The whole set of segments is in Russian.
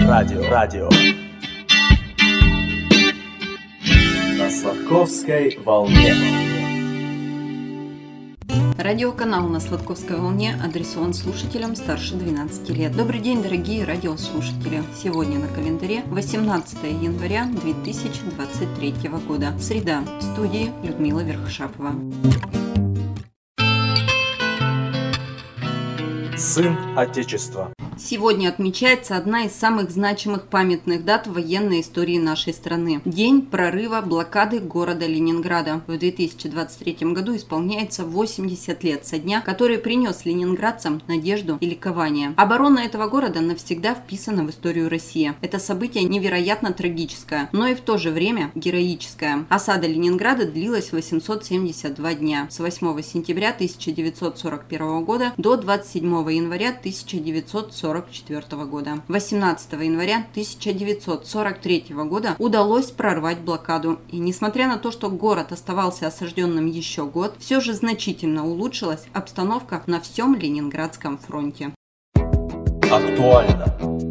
Радио. На Сладковской волне. Радиоканал «На Сладковской волне» адресован слушателям старше 12 лет. Добрый день, дорогие радиослушатели! Сегодня на календаре 18 января 2023 года. Среда. В студии Людмила Верхошапова. Сын Отечества. Сегодня отмечается одна из самых значимых памятных дат в военной истории нашей страны – День прорыва блокады города Ленинграда. В 2023 году исполняется 80 лет со дня, который принес ленинградцам надежду и ликование. Оборона этого города навсегда вписана в историю России. Это событие невероятно трагическое, но и в то же время героическое. Осада Ленинграда длилась 872 дня – с 8 сентября 1941 года до 27 января 1944 года. 18 января 1943 года удалось прорвать блокаду, и несмотря на то, что город оставался осажденным еще год, все же значительно улучшилась обстановка на всем Ленинградском фронте. Актуально.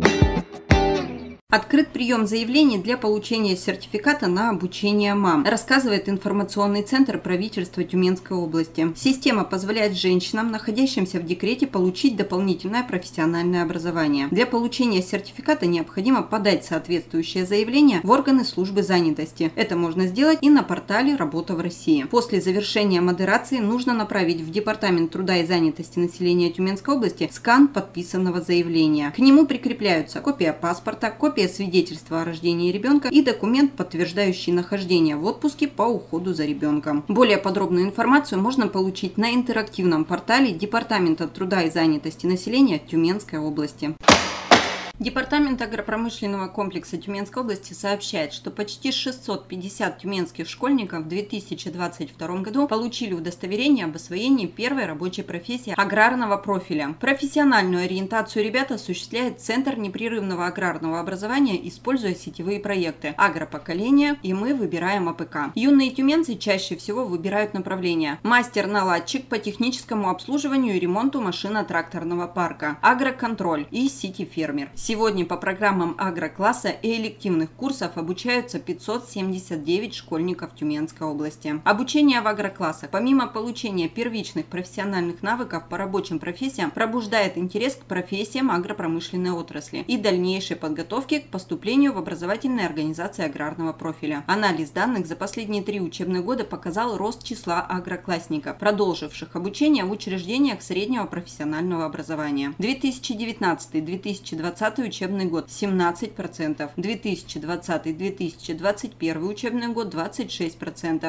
Открыт прием заявлений для получения сертификата на обучение мам, рассказывает информационный центр правительства Тюменской области. Система позволяет женщинам, находящимся в декрете, получить дополнительное профессиональное образование. Для получения сертификата необходимо подать соответствующее заявление в органы службы занятости. Это можно сделать и на портале «Работа в России». После завершения модерации нужно направить в Департамент труда и занятости населения Тюменской области скан подписанного заявления. К нему прикрепляются копия паспорта, копия свидетельства о рождении ребенка и документ, подтверждающий нахождение в отпуске по уходу за ребенком. Более подробную информацию можно получить на интерактивном портале Департамента труда и занятости населения Тюменской области. Департамент агропромышленного комплекса Тюменской области сообщает, что почти 650 тюменских школьников в 2022 году получили удостоверение об освоении первой рабочей профессии аграрного профиля. Профессиональную ориентацию ребят осуществляет Центр непрерывного аграрного образования, используя сетевые проекты «Агропоколение» и «Мы выбираем АПК». Юные тюменцы чаще всего выбирают направления: мастер-наладчик по техническому обслуживанию и ремонту машино-тракторного парка, агроконтроль и сити-фермер. Сегодня по программам агрокласса и элективных курсов обучаются 579 школьников Тюменской области. Обучение в агроклассах, помимо получения первичных профессиональных навыков по рабочим профессиям, пробуждает интерес к профессиям агропромышленной отрасли и дальнейшей подготовки к поступлению в образовательные организации аграрного профиля. Анализ данных за последние 3 учебных года показал рост числа агроклассников, продолживших обучение в учреждениях среднего профессионального образования. 2019-2020 учебный год 17%, 2020-2021 учебный год 26%,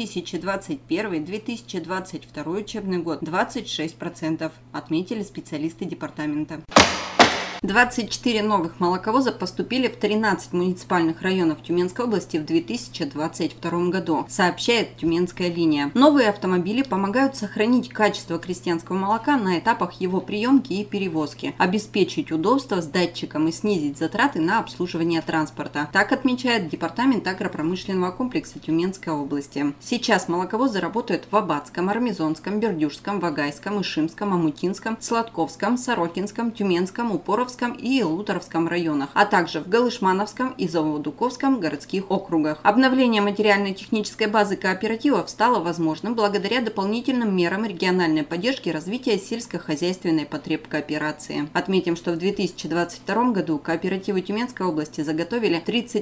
2021-2022 учебный год 26%, отметили специалисты департамента. 24 новых молоковоза поступили в 13 муниципальных районов Тюменской области в 2022 году, сообщает Тюменская линия. Новые автомобили помогают сохранить качество крестьянского молока на этапах его приемки и перевозки, обеспечить удобство с датчиком и снизить затраты на обслуживание транспорта. Так отмечает Департамент агропромышленного комплекса Тюменской области. Сейчас молоковозы работают в Абатском, Армизонском, Бердюжском, Вагайском, Ишимском, Амутинском, Сладковском, Сорокинском, Тюменском, Упоровском и Луторовском районах, а также в Галышмановском и Заводуковском городских округах. Обновление материально-технической базы кооперативов стало возможным благодаря дополнительным мерам региональной поддержки развития сельскохозяйственной потребкооперации. Отметим, что в 2022 году кооперативы Тюменской области заготовили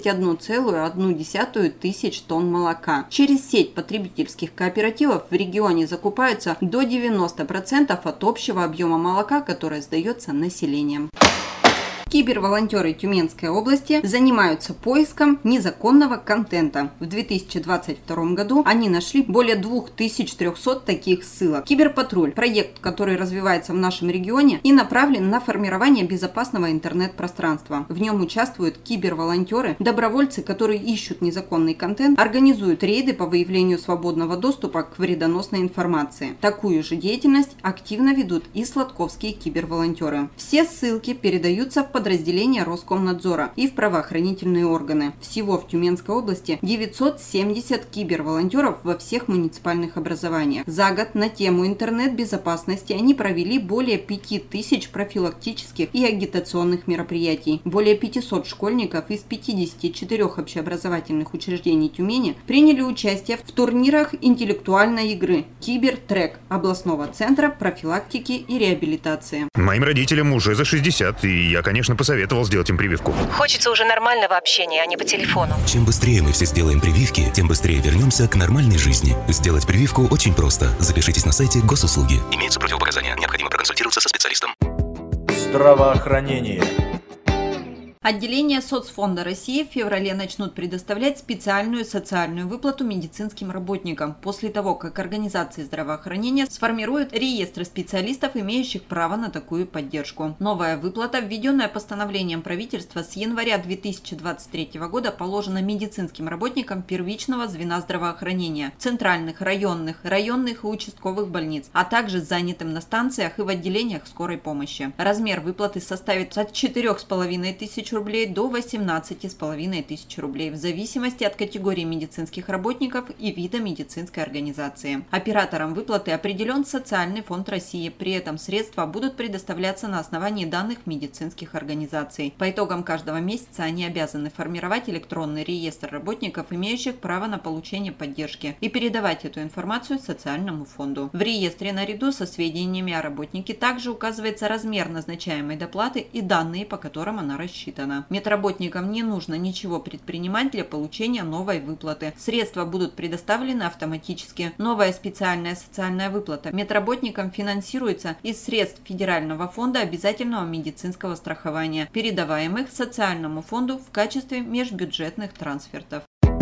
31,1 тысяч тонн молока. Через сеть потребительских кооперативов в регионе закупаются до 90% от общего объема молока, которое сдается населением. Киберволонтеры Тюменской области занимаются поиском незаконного контента. В 2022 году они нашли более 2300 таких ссылок. Киберпатруль – проект, который развивается в нашем регионе и направлен на формирование безопасного интернет-пространства. В нем участвуют киберволонтеры, добровольцы, которые ищут незаконный контент, организуют рейды по выявлению свободного доступа к вредоносной информации. Такую же деятельность активно ведут и сладковские киберволонтеры. Все ссылки передаются в подразделения Роскомнадзора и в правоохранительные органы. Всего в Тюменской области 970 киберволонтеров во всех муниципальных образованиях. За год на тему интернет-безопасности они провели более 5000 профилактических и агитационных мероприятий. Более 500 школьников из 54 общеобразовательных учреждений Тюмени приняли участие в турнирах интеллектуальной игры «Кибертрек» областного центра профилактики и реабилитации. Моим родителям уже за 60, и я, конечно, посоветовал сделать им прививку. Хочется уже нормального общения, а не по телефону. Чем быстрее мы все сделаем прививки, тем быстрее вернемся к нормальной жизни. Сделать прививку очень просто. Запишитесь на сайте госуслуги. Имеются противопоказания. Необходимо проконсультироваться со специалистом. Здравоохранение. Отделения Соцфонда России в феврале начнут предоставлять специальную социальную выплату медицинским работникам после того, как организации здравоохранения сформируют реестры специалистов, имеющих право на такую поддержку. Новая выплата, введенная постановлением правительства с января 2023 года, положена медицинским работникам первичного звена здравоохранения, центральных, районных и участковых больниц, а также занятым на станциях и в отделениях скорой помощи. Размер выплаты составит от 4500 рублей до 18,5 тысяч рублей в зависимости от категории медицинских работников и вида медицинской организации. Оператором выплаты определен Социальный фонд России. При этом средства будут предоставляться на основании данных медицинских организаций. По итогам каждого месяца они обязаны формировать электронный реестр работников, имеющих право на получение поддержки, и передавать эту информацию Социальному фонду. В реестре наряду со сведениями о работнике также указывается размер назначаемой доплаты и данные, по которым она рассчитана. Медработникам не нужно ничего предпринимать для получения новой выплаты. Средства будут предоставлены автоматически. Новая специальная социальная выплата медработникам финансируется из средств Федерального фонда обязательного медицинского страхования, передаваемых Социальному фонду в качестве межбюджетных трансфертов.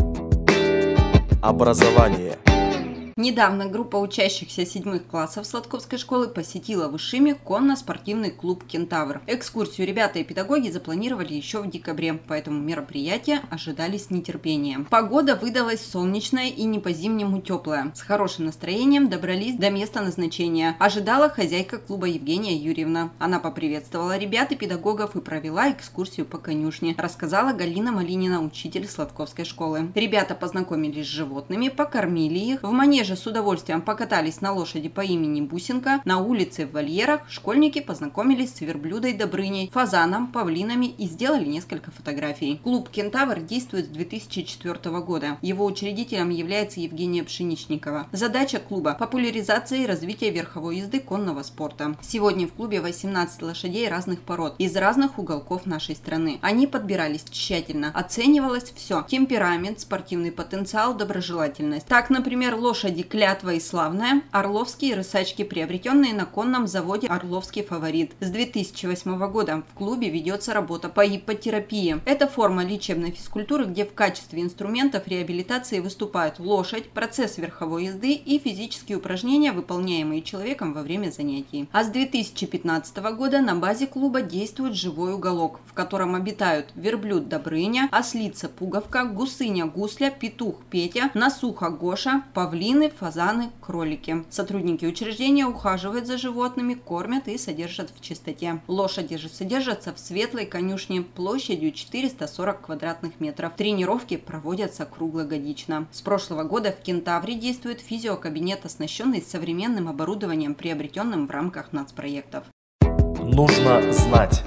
Образование. Недавно группа учащихся 7 классов Сладковской школы посетила в Ишиме конно-спортивный клуб «Кентавр». Экскурсию ребята и педагоги запланировали еще в декабре, поэтому мероприятия ожидали с нетерпением. Погода выдалась солнечная и не по-зимнему теплая. С хорошим настроением добрались до места назначения. Ожидала хозяйка клуба Евгения Юрьевна. Она поприветствовала ребят и педагогов и провела экскурсию по конюшне, рассказала Галина Малинина, учитель Сладковской школы. Ребята познакомились с животными, покормили их, в манеже с удовольствием покатались на лошади по имени Бусинка, на улице в вольерах школьники познакомились с верблюдой Добрыней, фазаном, павлинами и сделали несколько фотографий. Клуб «Кентавр» действует с 2004 года. Его учредителем является Евгения Пшеничникова. Задача клуба – популяризация и развитие верховой езды конного спорта. Сегодня в клубе 18 лошадей разных пород из разных уголков нашей страны. Они подбирались тщательно, оценивалось все – темперамент, спортивный потенциал, доброжелательность. Так, например, лошади «Клятва» и «Славная», орловские рысачки, приобретенные на конном заводе «Орловский фаворит». С 2008 года в клубе ведется работа по иппотерапии. Это форма лечебной физкультуры, где в качестве инструментов реабилитации выступают лошадь, процесс верховой езды и физические упражнения, выполняемые человеком во время занятий. А с 2015 года на базе клуба действует живой уголок, в котором обитают верблюд Добрыня, ослица Пуговка, гусыня Гусля, петух Петя, насуха Гоша, павлины, фазаны, кролики. Сотрудники учреждения ухаживают за животными, кормят и содержат в чистоте. Лошади же содержатся в светлой конюшне площадью 440 квадратных метров. Тренировки проводятся круглогодично. С прошлого года в «Кентавре» действует физиокабинет, оснащенный современным оборудованием, приобретенным в рамках нацпроектов. Нужно знать.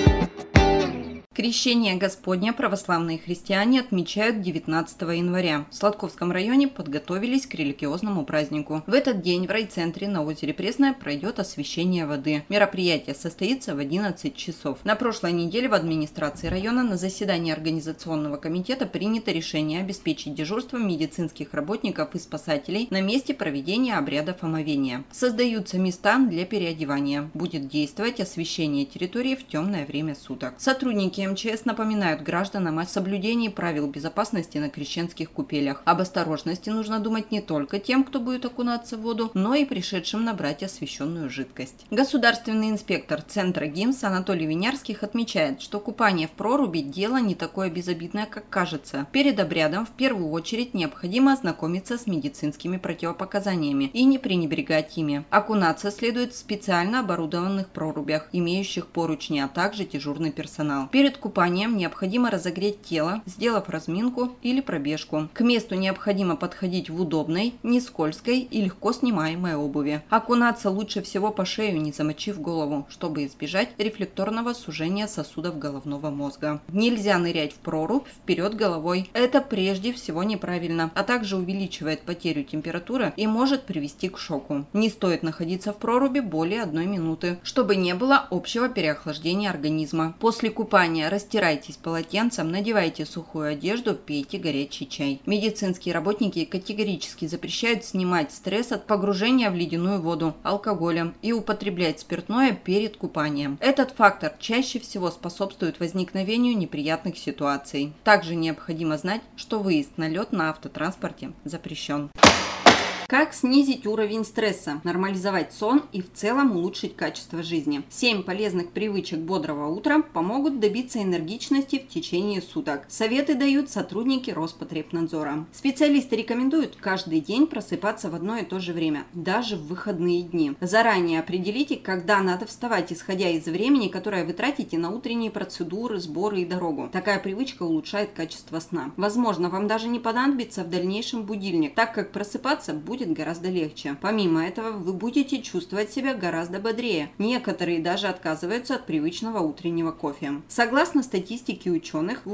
Крещение Господня православные христиане отмечают 19 января. В Сладковском районе подготовились к религиозному празднику. В этот день в райцентре на озере Пресное пройдет освящение воды. Мероприятие состоится в 11 часов. На прошлой неделе в администрации района на заседании организационного комитета принято решение обеспечить дежурство медицинских работников и спасателей на месте проведения обрядов омовения. Создаются места для переодевания. Будет действовать освещение территории в темное время суток. Сотрудники МЧС напоминают гражданам о соблюдении правил безопасности на крещенских купелях. Об осторожности нужно думать не только тем, кто будет окунаться в воду, но и пришедшим набрать освященную жидкость. Государственный инспектор Центра ГИМС Анатолий Винярских отмечает, что купание в проруби – дело не такое безобидное, как кажется. Перед обрядом в первую очередь необходимо ознакомиться с медицинскими противопоказаниями и не пренебрегать ими. Окунаться следует в специально оборудованных прорубях, имеющих поручни, а также дежурный персонал. Перед купанием необходимо разогреть тело, сделав разминку или пробежку. К месту необходимо подходить в удобной, не скользкой и легко снимаемой обуви. Окунаться лучше всего по шею, не замочив голову, чтобы избежать рефлекторного сужения сосудов головного мозга. Нельзя нырять в прорубь вперед головой. Это прежде всего неправильно, а также увеличивает потерю температуры и может привести к шоку. Не стоит находиться в проруби более 1 минуты, чтобы не было общего переохлаждения организма. После купания растирайтесь полотенцем, надевайте сухую одежду, пейте горячий чай. Медицинские работники категорически запрещают снимать стресс от погружения в ледяную воду алкоголем и употреблять спиртное перед купанием. Этот фактор чаще всего способствует возникновению неприятных ситуаций. Также необходимо знать, что выезд на лед на автотранспорте запрещен. Как снизить уровень стресса, нормализовать сон и в целом улучшить качество жизни? 7 полезных привычек бодрого утра помогут добиться энергичности в течение суток. Советы дают сотрудники Роспотребнадзора. Специалисты рекомендуют каждый день просыпаться в одно и то же время, даже в выходные дни. Заранее определите, когда надо вставать, исходя из времени, которое вы тратите на утренние процедуры, сборы и дорогу. Такая привычка улучшает качество сна. Возможно, вам даже не понадобится в дальнейшем будильник, так как просыпаться будет гораздо легче. Помимо этого, вы будете чувствовать себя гораздо бодрее. Некоторые даже отказываются от привычного утреннего кофе. Согласно статистике ученых,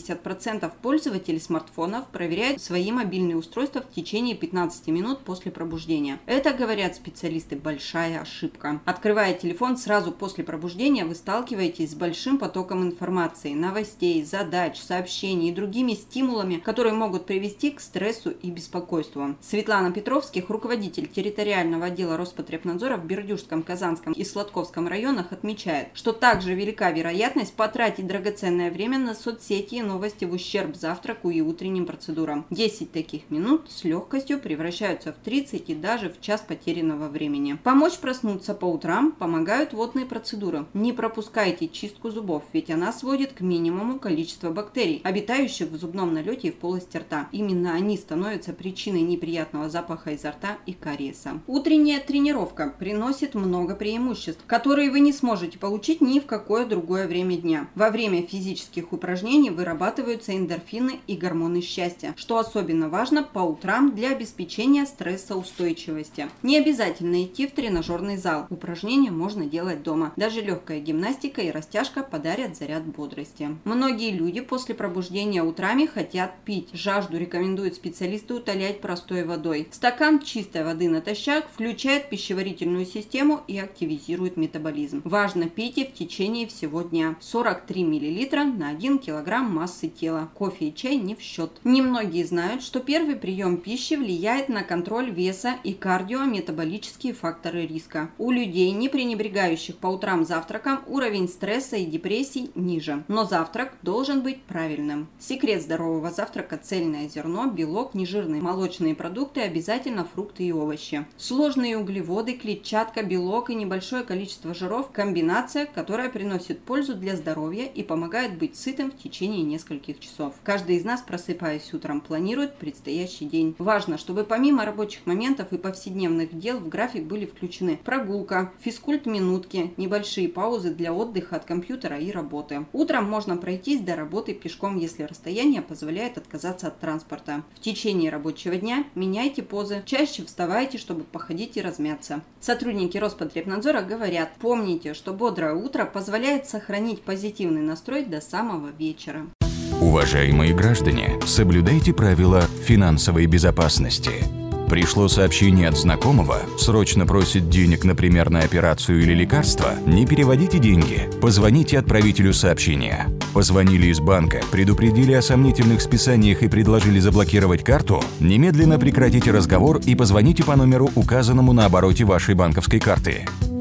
80% пользователей смартфонов проверяют свои мобильные устройства в течение 15 минут после пробуждения. Это, говорят специалисты, большая ошибка. Открывая телефон сразу после пробуждения, вы сталкиваетесь с большим потоком информации, новостей, задач, сообщений и другими стимулами, которые могут привести к стрессу и беспокойству. Светлана Петровских, руководитель территориального отдела Роспотребнадзора в Бердюжском, Казанском и Сладковском районах, отмечает, что также велика вероятность потратить драгоценное время на соцсети и новости в ущерб завтраку и утренним процедурам. 10 таких минут с легкостью превращаются в 30 и даже в час потерянного времени. Помочь проснуться по утрам помогают водные процедуры. Не пропускайте чистку зубов, ведь она сводит к минимуму количество бактерий, обитающих в зубном налете и в полости рта. Именно они становятся причиной неприятного запаха изо рта и кариеса. Утренняя тренировка приносит много преимуществ, которые вы не сможете получить ни в какое другое время дня. Во время физических упражнений вырабатываются эндорфины и гормоны счастья, что особенно важно по утрам для обеспечения стрессоустойчивости. Не обязательно идти в тренажерный зал. Упражнения можно делать дома. Даже легкая гимнастика и растяжка подарят заряд бодрости. Многие люди после пробуждения утрами хотят пить. Жажду рекомендуют специалисты утолять простой водой. Стакан чистой воды натощак включает пищеварительную систему и активизирует метаболизм. Важно пить в течение всего дня. 43 мл на 1 кг массы тела. Кофе и чай не в счет. Немногие знают, что первый прием пищи влияет на контроль веса и кардиометаболические факторы риска. У людей, не пренебрегающих по утрам завтраком, уровень стресса и депрессий ниже. Но завтрак должен быть правильным. Секрет здорового завтрака – цельное зерно, белок, нежирные молочные продукты, обязательно фрукты и овощи. Сложные углеводы, клетчатка, белок и небольшое количество жиров – комбинация, которая приносит пользу для здоровья и помогает быть сытым в течение нескольких часов. Каждый из нас, просыпаясь утром, планирует предстоящий день. Важно, чтобы помимо рабочих моментов и повседневных дел в график были включены прогулка, физкульт-минутки, небольшие паузы для отдыха от компьютера и работы. Утром можно пройтись до работы пешком, если расстояние позволяет отказаться от транспорта. В течение рабочего дня меняйте позы, чаще вставайте, чтобы походить и размяться. Сотрудники Роспотребнадзора говорят: помните, что бодрое утро позволяет сохранить позитивный настрой до самого вечера. Уважаемые граждане, соблюдайте правила финансовой безопасности. Пришло сообщение от знакомого, срочно просит денег, например, на операцию или лекарство? Не переводите деньги, позвоните отправителю сообщения. Позвонили из банка, предупредили о сомнительных списаниях и предложили заблокировать карту? Немедленно прекратите разговор и позвоните по номеру, указанному на обороте вашей банковской карты.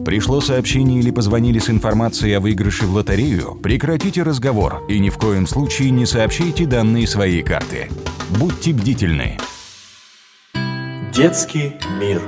Пришло сообщение или позвонили с информацией о выигрыше в лотерею? Прекратите разговор и ни в коем случае не сообщайте данные своей карты. Будьте бдительны. Детский мир.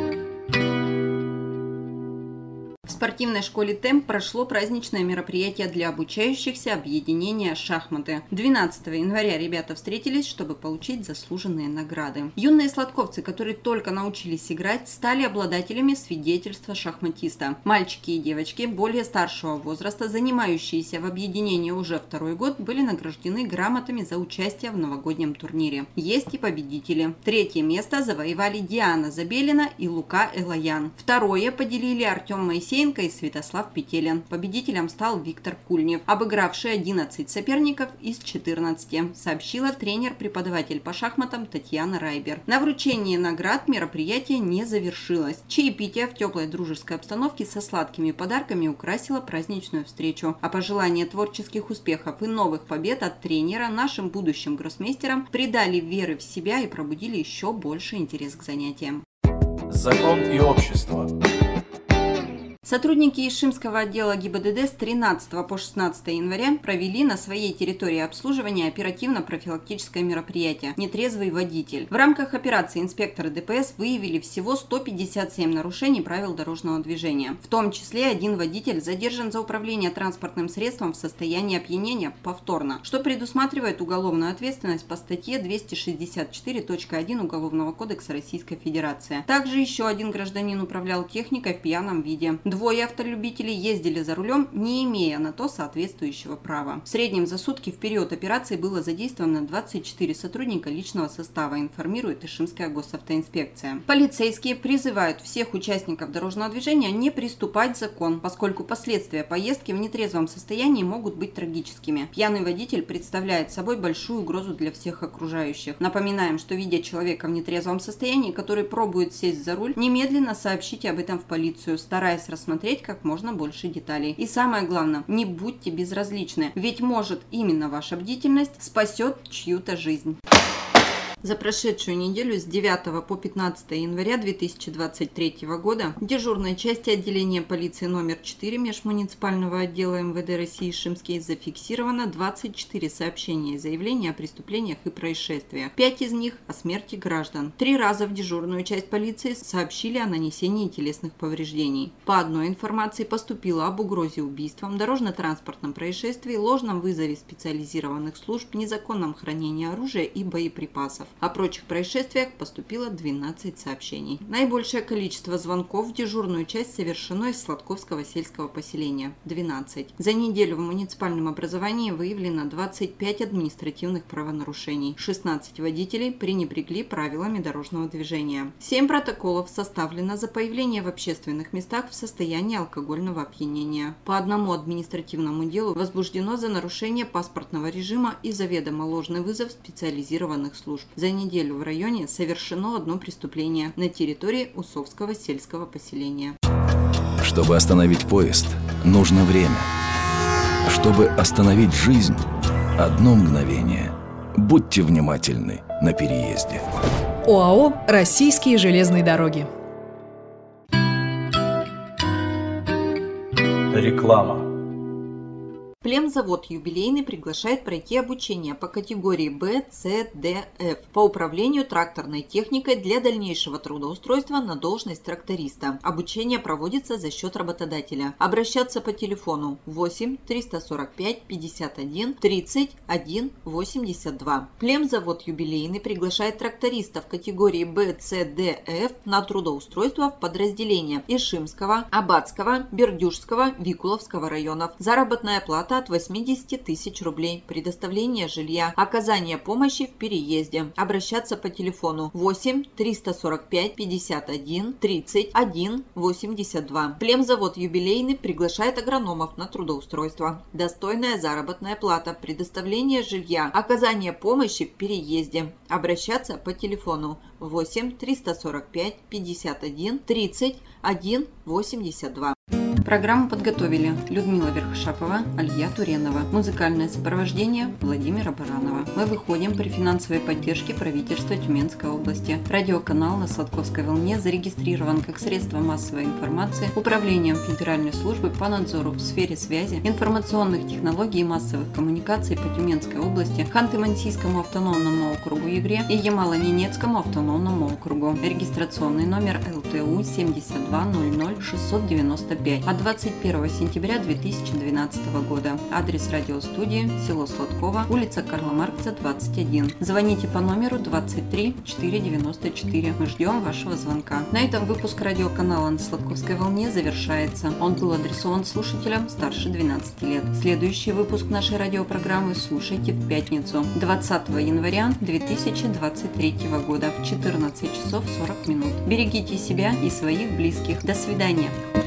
В спортивной школе «Темп» прошло праздничное мероприятие для обучающихся объединения «Шахматы». 12 января ребята встретились, чтобы получить заслуженные награды. Юные сладковцы, которые только научились играть, стали обладателями свидетельства шахматиста. Мальчики и девочки более старшего возраста, занимающиеся в объединении уже второй год, были награждены грамотами за участие в новогоднем турнире. Есть и победители. Третье место завоевали Диана Забелина и Лука Элаян. Второе поделили Артем Моисеенко и Святослав Петелин. Победителем стал Виктор Кульнев, обыгравший 11 соперников из 14, сообщила тренер-преподаватель по шахматам Татьяна Райбер. На вручении наград мероприятие не завершилось. Чаепитие в теплой дружеской обстановке со сладкими подарками украсило праздничную встречу. А пожелания творческих успехов и новых побед от тренера нашим будущим гроссмейстерам придали веры в себя и пробудили еще больше интерес к занятиям. Закон и общество. Сотрудники Ишимского отдела ГИБДД с 13 по 16 января провели на своей территории обслуживания оперативно-профилактическое мероприятие «Нетрезвый водитель». В рамках операции инспекторы ДПС выявили всего 157 нарушений правил дорожного движения. В том числе один водитель задержан за управление транспортным средством в состоянии опьянения повторно, что предусматривает уголовную ответственность по статье 264.1 Уголовного кодекса Российской Федерации. Также еще один гражданин управлял техникой в пьяном виде. Двое автолюбителей ездили за рулем, не имея на то соответствующего права. В среднем за сутки в период операции было задействовано 24 сотрудника личного состава, информирует Ишимская госавтоинспекция. Полицейские призывают всех участников дорожного движения не приступать закон, поскольку последствия поездки в нетрезвом состоянии могут быть трагическими. Пьяный водитель представляет собой большую угрозу для всех окружающих. Напоминаем, что видя человека в нетрезвом состоянии, который пробует сесть за руль, немедленно сообщите об этом в полицию, стараясь рассмотреть как можно больше деталей. И самое главное, не будьте безразличны, ведь может именно ваша бдительность спасет чью-то жизнь. За прошедшую неделю с 9 по 15 января 2023 года в дежурной части отделения полиции номер 4 межмуниципального отдела МВД России Ишимский зафиксировано 24 сообщения и заявления о преступлениях и происшествиях. 5 из них о смерти граждан. 3 раза в дежурную часть полиции сообщили о нанесении телесных повреждений. По одной информации поступило об угрозе убийством, дорожно-транспортном происшествии, ложном вызове специализированных служб, незаконном хранении оружия и боеприпасов. О прочих происшествиях поступило 12 сообщений. Наибольшее количество звонков в дежурную часть совершено из Сладковского сельского поселения – 12. За неделю в муниципальном образовании выявлено 25 административных правонарушений. 16 водителей пренебрегли правилами дорожного движения. 7 протоколов составлено за появление в общественных местах в состоянии алкогольного опьянения. По одному административному делу возбуждено за нарушение паспортного режима и заведомо ложный вызов специализированных служб. За неделю в районе совершено одно преступление на территории Усовского сельского поселения. Чтобы остановить поезд, нужно время. Чтобы остановить жизнь, одно мгновение. Будьте внимательны на переезде. ОАО «Российские железные дороги». Реклама. Племзавод «Юбилейный» приглашает пройти обучение по категории Б, С, Д, Ф по управлению тракторной техникой для дальнейшего трудоустройства на должность тракториста. Обучение проводится за счет работодателя. Обращаться по телефону 8 345 51 31 82. Племзавод «Юбилейный» приглашает трактористов категории Б, С, Д, Ф на трудоустройство в подразделения Ишимского, Абатского, Бердюжского, Викуловского районов. Заработная плата от 80 тысяч рублей. Предоставление жилья. Оказание помощи в переезде. Обращаться по телефону 8 345 51 31 82. Племзавод «Юбилейный» приглашает агрономов на трудоустройство. Достойная заработная плата. Предоставление жилья. Оказание помощи в переезде. Обращаться по телефону 8 345 51 31 82. Программу подготовили Людмила Верхошапова, Алия Туренова. Музыкальное сопровождение Владимира Баранова. Мы выходим при финансовой поддержке правительства Тюменской области. Радиоканал на Сладковской волне зарегистрирован как средство массовой информации Управлением Федеральной службы по надзору в сфере связи, информационных технологий и массовых коммуникаций по Тюменской области, Ханты-Мансийскому автономному округу Югре и Ямало-Ненецкому автономному округу. Регистрационный номер ЛТУ 7200695 от 21 сентября 2012 года. Адрес радиостудии село Сладково, улица Карла Маркса, 21. Звоните по номеру 23 494. Мы ждем вашего звонка. На этом выпуск радиоканала на Сладковской волне завершается. Он был адресован слушателям старше 12 лет. Следующий выпуск нашей радиопрограммы слушайте в пятницу, 20 января 2023 года в 14 часов 40 минут. Берегите себя и своих близких. До свидания.